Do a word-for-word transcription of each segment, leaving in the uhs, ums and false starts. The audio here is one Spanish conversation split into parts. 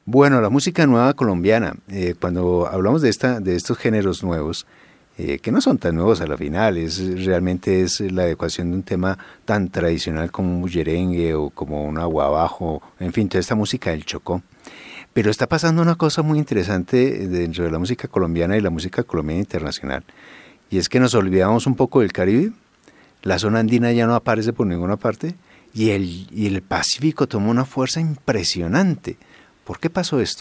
Bueno, la música nueva colombiana, eh, cuando hablamos de, esta, de estos géneros nuevos, eh, que no son tan nuevos a la final, es, realmente es la adecuación de un tema tan tradicional como un bullerengue o como un aguabajo, en fin, toda esta música del Chocó. Pero está pasando una cosa muy interesante dentro de la música colombiana y la música colombiana internacional, y es que nos olvidamos un poco del Caribe, la zona andina ya no aparece por ninguna parte, y el, y el Pacífico tomó una fuerza impresionante. ¿Por qué pasó esto?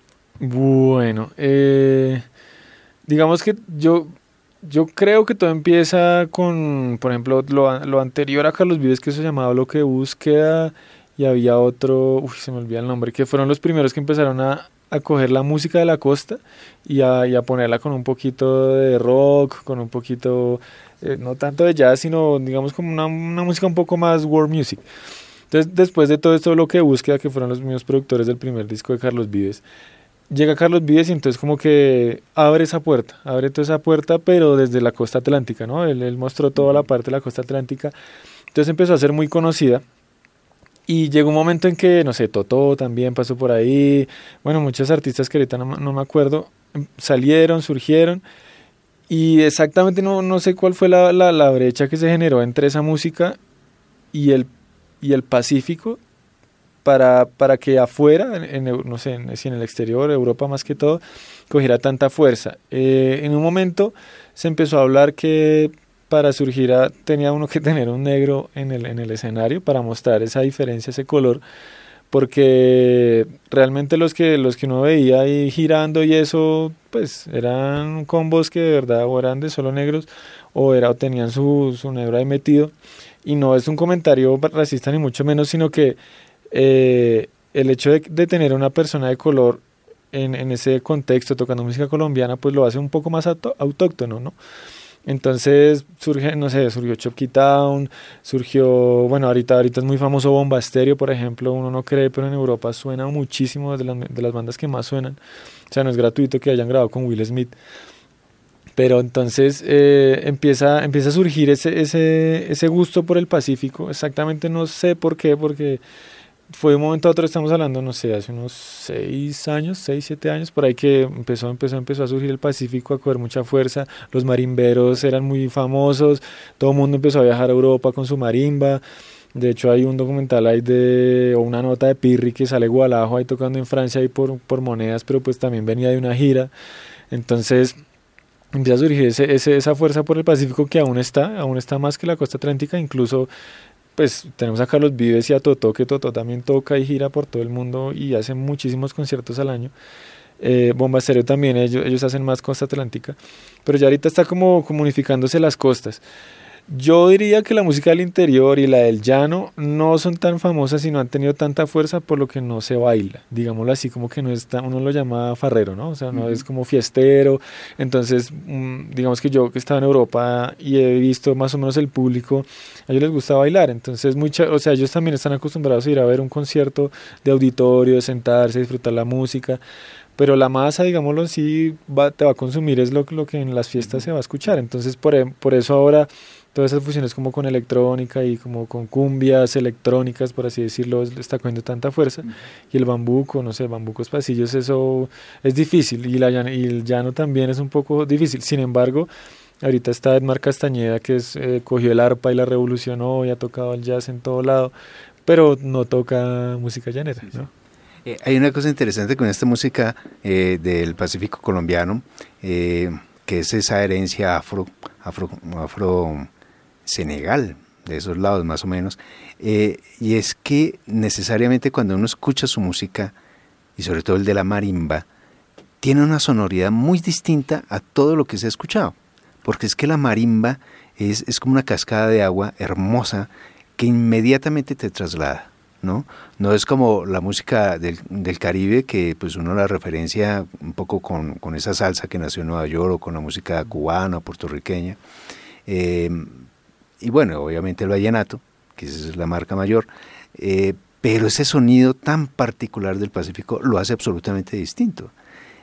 Bueno, eh, digamos que yo, yo creo que todo empieza con, por ejemplo, lo, lo anterior a Carlos Vives, que se llamaba Bloque de Búsqueda, y había otro, uy, se me olvida el nombre, que fueron los primeros que empezaron a, a coger la música de la costa y a, y a ponerla con un poquito de rock, con un poquito, eh, no tanto de jazz, sino digamos como una, una música un poco más world music. Entonces, después de todo esto, Bloque de Búsqueda, que fueron los mismos productores del primer disco de Carlos Vives, llega Carlos Vives y entonces como que abre esa puerta, abre toda esa puerta, pero desde la costa atlántica, ¿no? Él, él mostró toda la parte de la costa atlántica, entonces empezó a ser muy conocida. Y llegó un momento en que, no sé, Totó también pasó por ahí, bueno, muchos artistas que ahorita no, no me acuerdo, salieron, surgieron, y exactamente no, no sé cuál fue la, la, la brecha que se generó entre esa música y el, y el Pacífico, para, para que afuera, en, en, no sé, en, si en el exterior, Europa más que todo, cogiera tanta fuerza. Eh, en un momento se empezó a hablar que para surgir a, tenía uno que tener un negro en el, en el escenario para mostrar esa diferencia, ese color, porque realmente los que, los que uno veía ahí girando y eso, pues eran combos que de verdad o eran de solo negros o, era, o tenían su, su negro ahí metido, y no es un comentario racista ni mucho menos, sino que eh, el hecho de, de tener una persona de color en, en ese contexto tocando música colombiana, pues lo hace un poco más auto, autóctono, ¿no? Entonces surge, no sé, surgió Chopkey Town, surgió, bueno, ahorita, ahorita es muy famoso Bomba Estéreo, por ejemplo, uno no cree, pero en Europa suena muchísimo, de las, de las bandas que más suenan, o sea, no es gratuito que hayan grabado con Will Smith, pero entonces eh, empieza, empieza a surgir ese, ese, ese gusto por el Pacífico, exactamente no sé por qué, porque fue de un momento a otro, estamos hablando, no sé, hace unos seis años, seis, siete años, por ahí que empezó, empezó, empezó a surgir el Pacífico, a coger mucha fuerza, los marimberos eran muy famosos, todo el mundo empezó a viajar a Europa con su marimba, de hecho hay un documental ahí de, o una nota de Pirri que sale Gualajo ahí tocando en Francia ahí por, por monedas, pero pues también venía de una gira, entonces empieza a surgir ese, ese, esa fuerza por el Pacífico que aún está, aún está más que la costa atlántica, incluso pues tenemos a Carlos Vives y a Totó, que Totó también toca y gira por todo el mundo y hace muchísimos conciertos al año. Eh, Bomba Estéreo también, ellos, ellos hacen más costa atlántica, pero ya ahorita está como, como unificándose las costas. Yo diría que la música del interior y la del llano no son tan famosas y no han tenido tanta fuerza, por lo que no se baila, digámoslo así, como que no está, uno lo llama farrero, ¿no? O sea, no uh-huh. es como fiestero. Entonces, mmm, digamos que yo que estaba en Europa y he visto más o menos el público, a ellos les gusta bailar, entonces, mucha, o sea, ellos también están acostumbrados a ir a ver un concierto de auditorio, de sentarse, disfrutar la música, pero la masa, digámoslo así, va, te va a consumir, es lo, lo que en las fiestas se va a escuchar, entonces por, por eso ahora todas esas fusiones como con electrónica y como con cumbias electrónicas, por así decirlo, está cogiendo tanta fuerza, uh-huh. y el bambuco, no sé, bambucos pasillos, eso es difícil, y, la, y el llano también es un poco difícil, sin embargo, ahorita está Edmar Castañeda, que es, eh, cogió el arpa y la revolucionó y ha tocado el jazz en todo lado, pero no toca música llanera, ¿no? Eh, hay una cosa interesante con esta música eh, del Pacífico colombiano, eh, que es esa herencia afro, afro, afro Senegal, de esos lados más o menos, eh, y es que necesariamente cuando uno escucha su música, y sobre todo el de la marimba, tiene una sonoridad muy distinta a todo lo que se ha escuchado, porque es que la marimba es, es como una cascada de agua hermosa que inmediatamente te traslada, ¿no? No es como la música del, del Caribe, que pues uno la referencia un poco con, con esa salsa que nació en Nueva York, o con la música cubana, puertorriqueña, eh, y bueno, obviamente el vallenato, que es la marca mayor, eh, pero ese sonido tan particular del Pacífico lo hace absolutamente distinto.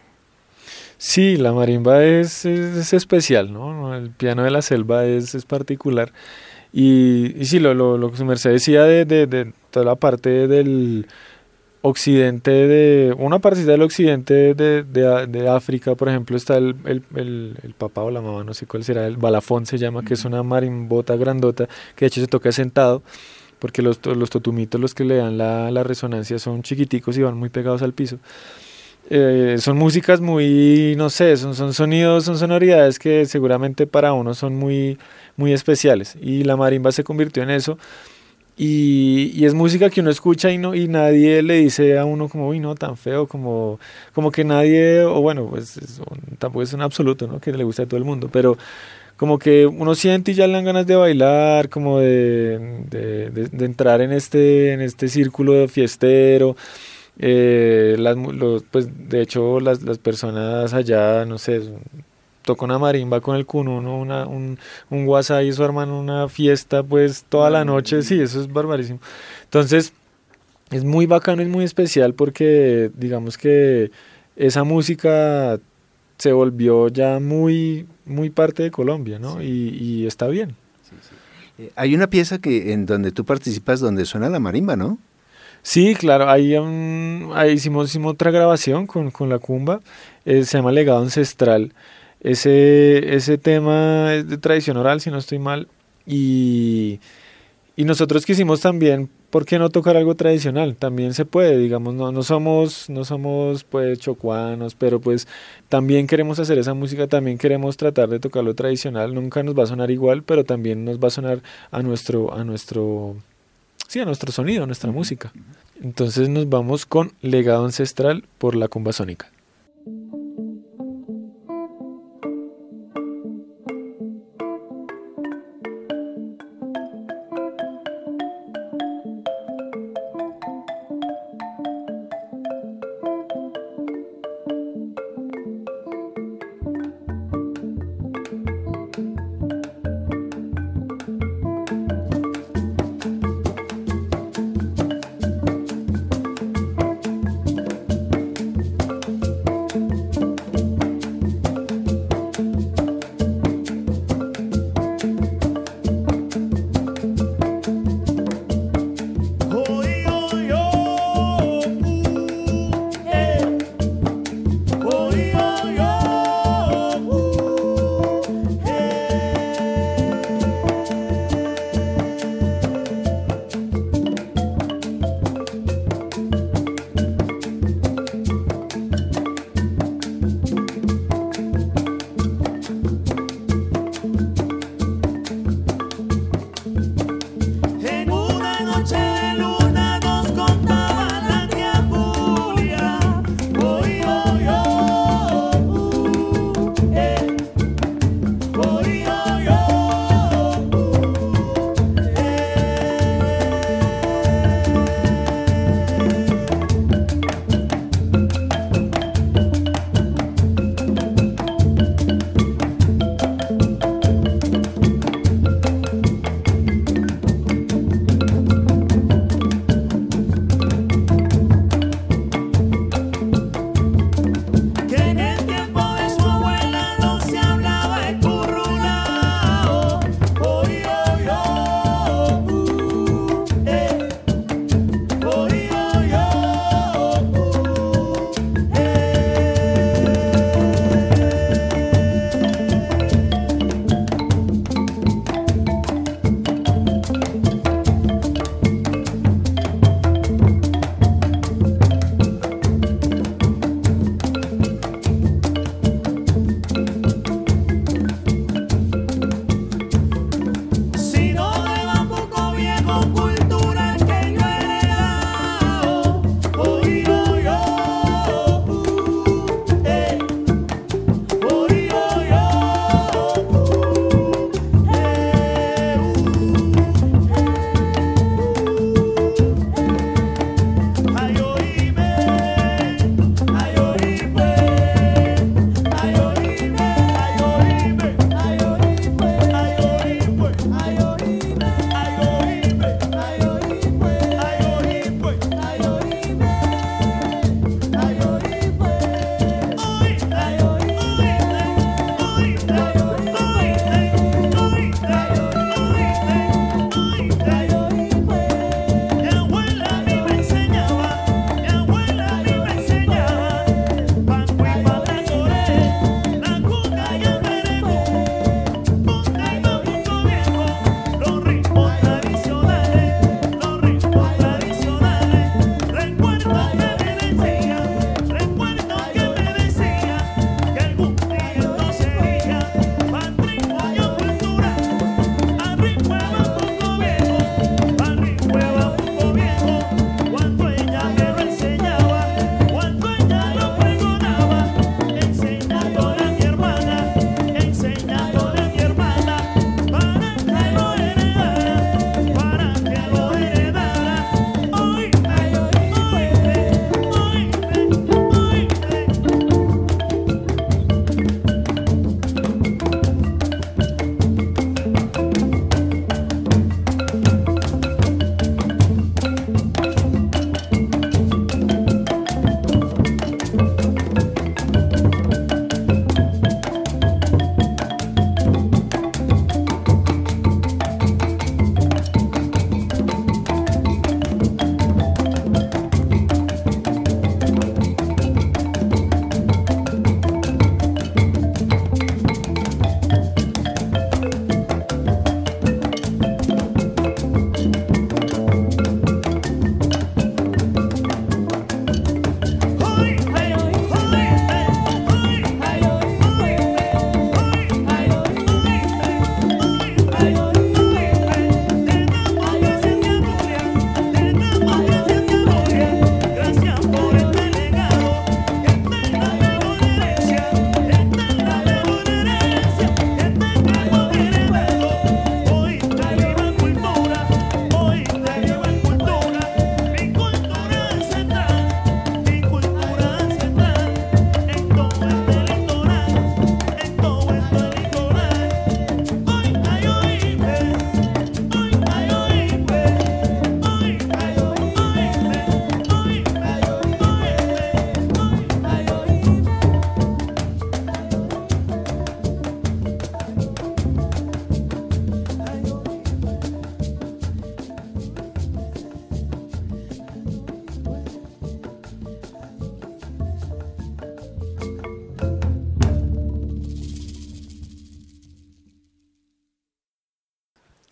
Sí, la marimba es, es, es especial, ¿no? El piano de la selva es, es particular. Y, y sí, lo, lo, lo que su merced decía de, de, de toda la parte del occidente de, una partecita del occidente de, de, de África, por ejemplo, está el, el, el, el papá o la mamá, no sé cuál será, el balafón se llama, que es una marimbota grandota, que de hecho se toca sentado, porque los, los totumitos, los que le dan la, la resonancia, son chiquiticos y van muy pegados al piso. Eh, son músicas muy, no sé, son, son sonidos, son sonoridades que seguramente para uno son muy, muy especiales, y la marimba se convirtió en eso, y, y es música que uno escucha y no y nadie le dice a uno como, uy, no, tan feo, como, como que nadie, o bueno, pues es, tampoco es un absoluto, ¿no?, que le gusta a todo el mundo, pero como que uno siente y ya le dan ganas de bailar, como de, de, de, de entrar en este, en este círculo fiestero. Eh, las, los, pues de hecho las, las personas allá, no sé, toca una marimba con el cununo, una, un, un guasá y su hermano, una fiesta pues toda la noche, sí, eso es barbarísimo. Entonces es muy bacano, es muy especial porque digamos que esa música se volvió ya muy, muy parte de Colombia, ¿no? Sí. Y, y está bien. Sí, sí. Eh, hay una pieza que en donde tú participas donde suena la marimba, ¿no? Sí, claro, ahí, um, ahí hicimos, hicimos otra grabación con, con la cumba, eh, se llama Legado Ancestral. Ese, ese tema es de tradición oral, si no estoy mal, y, y nosotros quisimos también, ¿por qué no tocar algo tradicional? También se puede, digamos, no, no somos, no somos pues chocuanos, pero pues también queremos hacer esa música, también queremos tratar de tocar lo tradicional, nunca nos va a sonar igual, pero también nos va a sonar a nuestro, a nuestro... Sí, a nuestro sonido, a nuestra uh-huh. música. Entonces nos vamos con Legado Ancestral por la Cumba Sónica.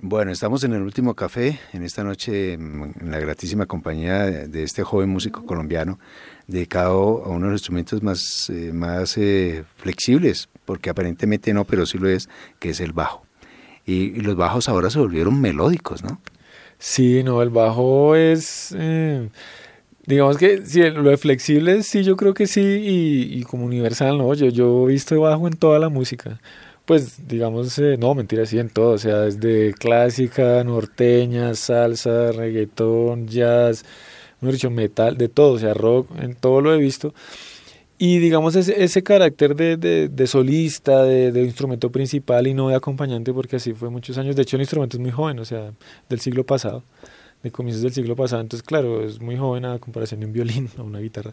Bueno, estamos en el último café, en esta noche en la gratísima compañía de, de este joven músico colombiano, dedicado a uno de los instrumentos más, eh, más eh, flexibles, porque aparentemente no, pero sí lo es, que es el bajo. Y, y los bajos ahora se volvieron melódicos, ¿no? Sí, no, el bajo es, eh, digamos que sí, lo de flexible sí, yo creo que sí, y, y como universal, ¿no? Yo, yo he visto bajo en toda la música. Pues digamos, eh, no, mentira, sí, en todo, o sea, desde clásica, norteña, salsa, reggaetón, jazz, mejor dicho, metal, de todo, o sea, rock, en todo lo he visto. Y digamos ese, ese carácter de, de, de solista, de, de instrumento principal y no de acompañante, porque así fue muchos años. De hecho, el instrumento es muy joven, o sea, del siglo pasado, de comienzos del siglo pasado. Entonces, claro, es muy joven a comparación de un violín o una guitarra.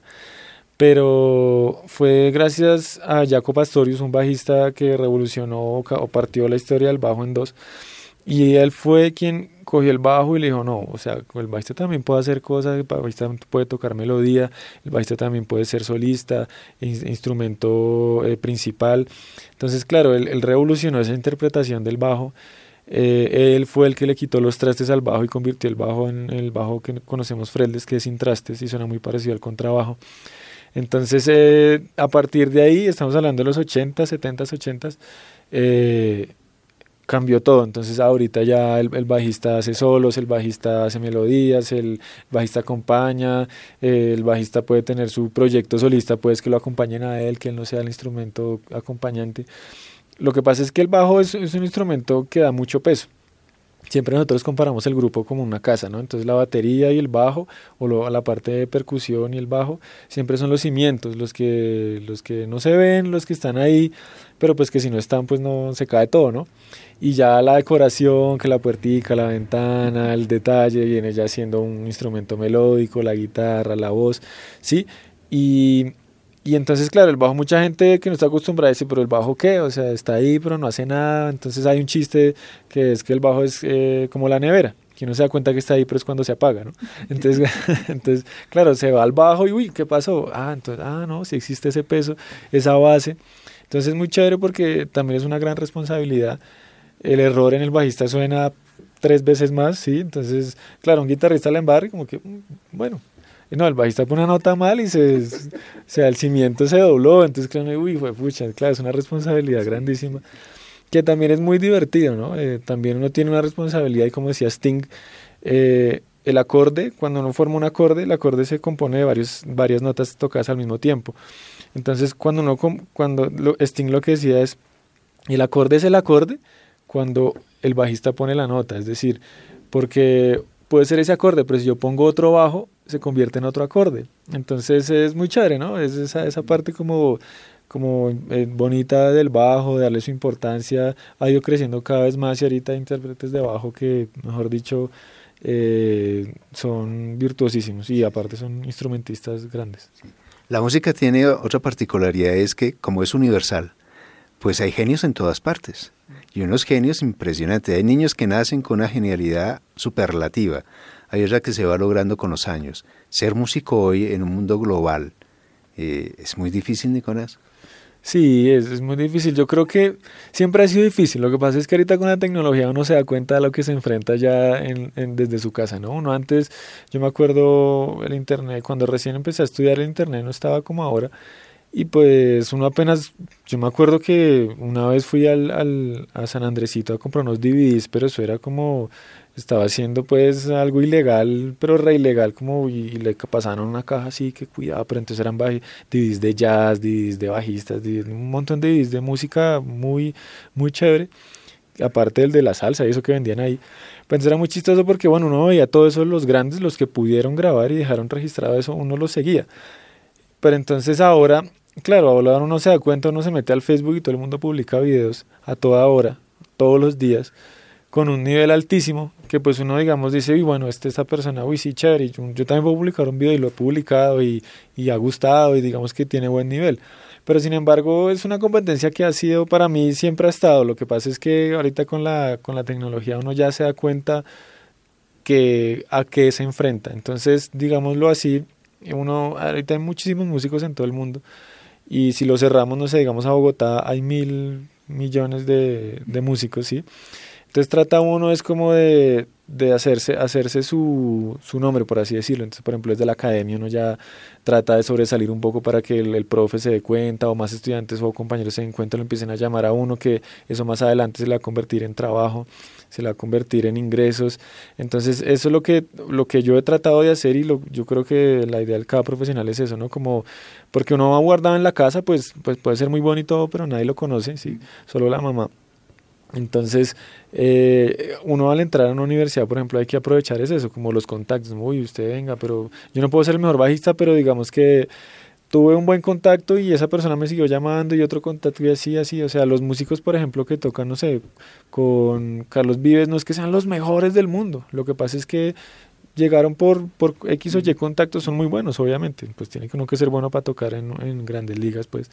Pero fue gracias a Jaco Pastorius, un bajista que revolucionó o ca- o partió la historia del bajo en dos. Y él fue quien cogió el bajo y le dijo, no, o sea, el bajista también puede hacer cosas, el bajista puede tocar melodía, el bajista también puede ser solista, in- instrumento eh, principal. Entonces, claro, él, él revolucionó esa interpretación del bajo. Eh, él fue el que le quitó los trastes al bajo y convirtió el bajo en el bajo que conocemos Fretless, que es sin trastes y suena muy parecido al contrabajo. Entonces, eh, a partir de ahí, estamos hablando de los ochenta, setenta, ochenta, eh, cambió todo. Entonces, ahorita ya el, el bajista hace solos, el bajista hace melodías, el bajista acompaña, eh, el bajista puede tener su proyecto solista, pues que lo acompañen a él, que él no sea el instrumento acompañante. Lo que pasa es que el bajo es, es un instrumento que da mucho peso. Siempre nosotros comparamos el grupo como una casa, ¿no? Entonces la batería y el bajo, o lo- la parte de percusión y el bajo, siempre son los cimientos, los que, los que no se ven, los que están ahí, pero pues que si no están, pues no se cae todo, ¿no? Y ya la decoración, que la puertica, la ventana, el detalle, viene ya siendo un instrumento melódico, la guitarra, la voz, ¿sí? Y, y entonces, claro, el bajo, mucha gente que no está acostumbrada dice, pero el bajo qué, o sea, está ahí, pero no hace nada. Entonces hay un chiste que es que el bajo es eh, como la nevera, que uno se da cuenta que está ahí, pero es cuando se apaga, ¿no? Entonces, entonces, claro, se va al bajo y, uy, ¿qué pasó? Ah, entonces, ah, no, si existe ese peso, esa base. Entonces es muy chévere porque también es una gran responsabilidad. El error en el bajista suena tres veces más, ¿sí? Entonces, claro, un guitarrista la embarra y como que, mm, bueno, no, el bajista pone una nota mal y se, se, el cimiento se dobló, entonces claro, uy, fue pucha, claro, es una responsabilidad grandísima, que también es muy divertido, ¿no? Eh, también uno tiene una responsabilidad y como decía Sting, eh, el acorde, cuando uno forma un acorde, el acorde se compone de varios, varias notas tocadas al mismo tiempo. Entonces, cuando uno, com- cuando lo, Sting lo que decía es, el acorde es el acorde cuando el bajista pone la nota, es decir, porque puede ser ese acorde, pero si yo pongo otro bajo, se convierte en otro acorde. Entonces es muy chévere, ¿no? Es esa, esa parte como, como eh, bonita del bajo, de darle su importancia, ha ido creciendo cada vez más y ahorita hay intérpretes de bajo que, mejor dicho, eh, son virtuosísimos y aparte son instrumentistas grandes. La música tiene otra particularidad, es que como es universal, pues hay genios en todas partes. Y unos genios impresionantes. Hay niños que nacen con una genialidad superlativa. Hay otra que se va logrando con los años. Ser músico hoy en un mundo global eh, es muy difícil, Nicolás. Sí, es, es muy difícil. Yo creo que siempre ha sido difícil. Lo que pasa es que ahorita con la tecnología uno se da cuenta de lo que se enfrenta ya en, en- desde su casa, ¿no? Uno antes, yo me acuerdo el internet, cuando recién empecé a estudiar el internet no estaba como ahora. Y pues uno apenas, yo me acuerdo que una vez fui al, al, a San Andresito a comprar unos D V Ds, pero eso era como, estaba haciendo pues algo ilegal, pero re ilegal, como y, y le pasaron una caja así, que cuidado, pero entonces eran baji- D V Ds de jazz, D V Ds de bajistas, D V Ds, un montón de D V Ds de música muy, muy chévere, aparte del de la salsa y eso que vendían ahí. Pues era muy chistoso porque bueno, uno veía todo eso, los grandes, los que pudieron grabar y dejaron registrado eso, uno los seguía. Pero entonces ahora, claro, ahora uno se da cuenta, uno se mete al Facebook y todo el mundo publica videos a toda hora, todos los días, con un nivel altísimo, que pues uno, digamos, dice, uy, bueno, este, esta persona, uy, sí, chévere, yo, yo también puedo publicar un video y lo he publicado y, y ha gustado y digamos que tiene buen nivel. Pero sin embargo, es una competencia que ha sido para mí, siempre ha estado. Lo que pasa es que ahorita con la, con la tecnología uno ya se da cuenta que a qué se enfrenta. Entonces, digámoslo así, uno, ahorita hay muchísimos músicos en todo el mundo y si lo cerramos, no sé, digamos a Bogotá hay mil millones de, de músicos, ¿sí? Entonces trata uno es como de, de hacerse, hacerse su, su nombre, por así decirlo. Entonces, por ejemplo, desde la academia uno ya trata de sobresalir un poco para que el, el profe se dé cuenta o más estudiantes o compañeros se den cuenta, lo empiecen a llamar a uno, que eso más adelante se le va a convertir en trabajo, se le va a convertir en ingresos. Entonces eso es lo que, lo que yo he tratado de hacer y lo, yo creo que la idea de cada profesional es eso, ¿no? Como, porque uno va guardado en la casa, pues, pues puede ser muy bonito, pero nadie lo conoce, ¿sí? Solo la mamá. Entonces, eh, uno al entrar a una universidad, por ejemplo, hay que aprovechar es eso, como los contactos. Uy, usted venga, pero yo no puedo ser el mejor bajista, pero digamos que tuve un buen contacto y esa persona me siguió llamando y otro contacto y así, así. O sea, los músicos, por ejemplo, que tocan, no sé, con Carlos Vives, no es que sean los mejores del mundo. Lo que pasa es que llegaron por, por X o Y contactos, son muy buenos, obviamente. Pues tiene que uno que ser bueno para tocar en, en grandes ligas, pues.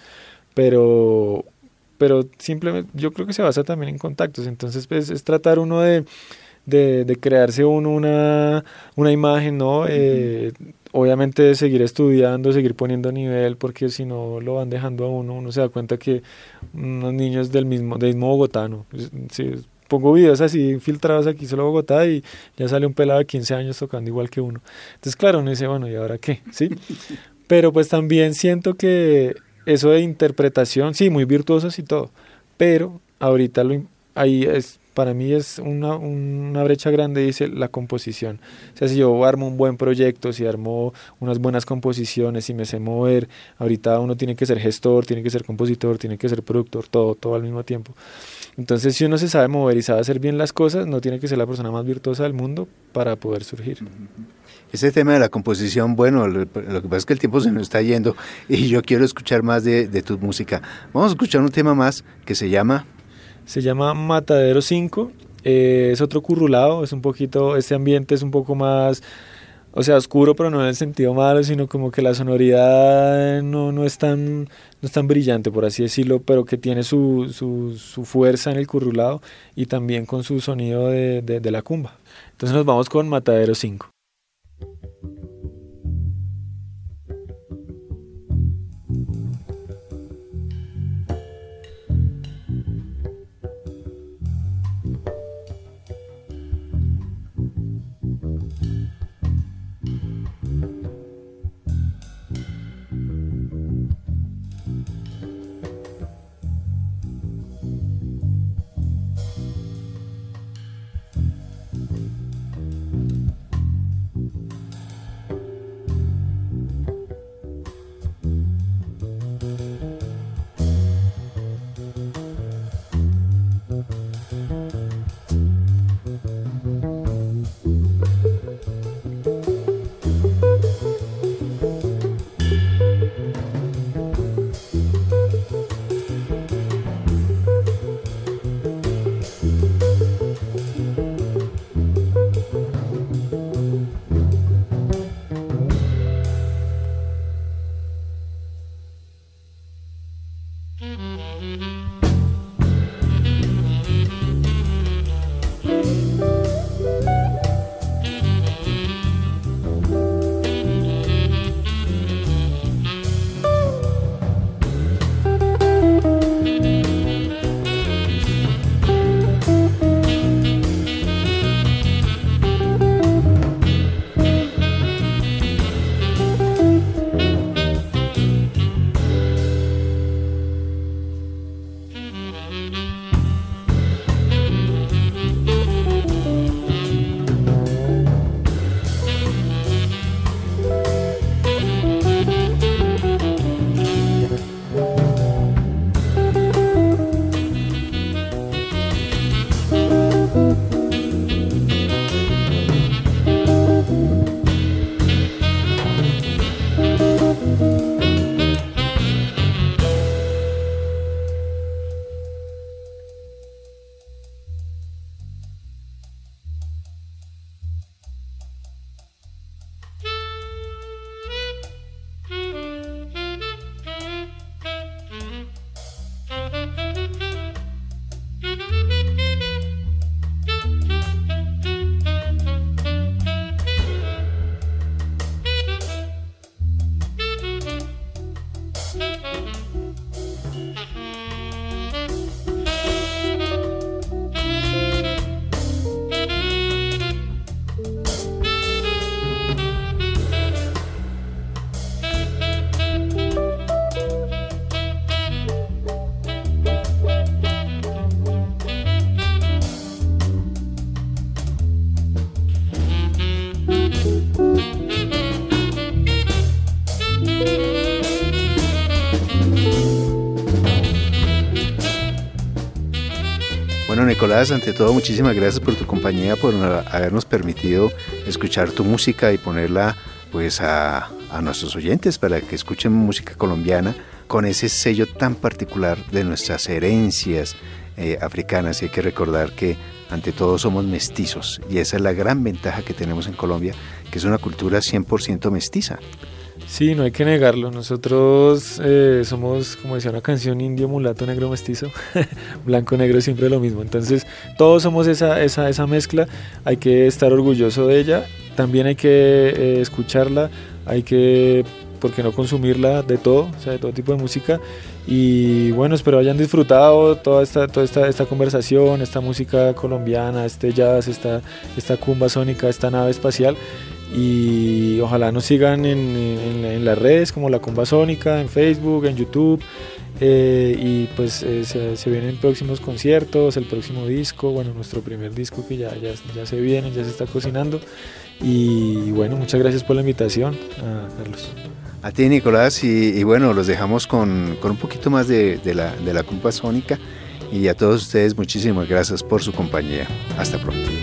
Pero pero simplemente yo creo que se basa también en contactos, entonces pues es tratar uno de, de, de crearse uno una, una imagen, ¿no? Eh, obviamente seguir estudiando, seguir poniendo nivel, porque si no lo van dejando a uno, uno se da cuenta que unos niños del mismo, del mismo Bogotá, ¿no? Si pongo videos así filtrados aquí solo Bogotá y ya sale un pelado de quince años tocando igual que uno, entonces claro, uno dice, bueno, ¿y ahora qué? ¿Sí? Pero pues también siento que eso de interpretación, sí, muy virtuosos y todo, pero ahorita lo, ahí es, para mí es una, una brecha grande, dice la composición. O sea, si yo armo un buen proyecto, si armo unas buenas composiciones, si me sé mover, ahorita uno tiene que ser gestor, tiene que ser compositor, tiene que ser productor, todo, todo al mismo tiempo. Entonces, si uno se sabe mover y sabe hacer bien las cosas, no tiene que ser la persona más virtuosa del mundo para poder surgir. Ese tema de la composición, bueno, lo, lo que pasa es que el tiempo se nos está yendo y yo quiero escuchar más de, de tu música. Vamos a escuchar un tema más que se llama... Se llama Matadero cinco, eh, es otro currulado, es un poquito, este ambiente es un poco más, o sea, oscuro, pero no en el sentido malo, sino como que la sonoridad no, no, es, tan, no es tan brillante, por así decirlo, pero que tiene su, su, su fuerza en el currulado y también con su sonido de, de, de la cumba. Entonces nos vamos con Matadero cinco. Bueno, Nicolás, ante todo, muchísimas gracias por tu compañía, por habernos permitido escuchar tu música y ponerla pues a, a nuestros oyentes para que escuchen música colombiana con ese sello tan particular de nuestras herencias eh, africanas. Y hay que recordar que ante todo somos mestizos, y esa es la gran ventaja que tenemos en Colombia, que es una cultura cien por ciento mestiza. Sí, no hay que negarlo. Nosotros eh, somos, como decía una canción, indio, mulato, negro, mestizo. Blanco, negro, siempre lo mismo. Entonces, todos somos esa, esa, esa mezcla. Hay que estar orgulloso de ella. También hay que eh, escucharla. Hay que, ¿por qué no consumirla de todo? O sea, de todo tipo de música. Y bueno, espero hayan disfrutado toda esta, toda esta, esta conversación, esta música colombiana, este jazz, esta, esta cumba sónica, esta nave espacial. Y ojalá nos sigan en, en, en las redes como La Cumba Sónica, en Facebook, en YouTube, eh, y pues eh, se, se vienen próximos conciertos, el próximo disco, bueno, nuestro primer disco que ya, ya, ya se viene, ya se está cocinando. Y bueno, muchas gracias por la invitación, a Carlos. A ti, Nicolás, y, y bueno, los dejamos con, con un poquito más de, de, la, de la Cumba Sónica, y a todos ustedes muchísimas gracias por su compañía. Hasta pronto.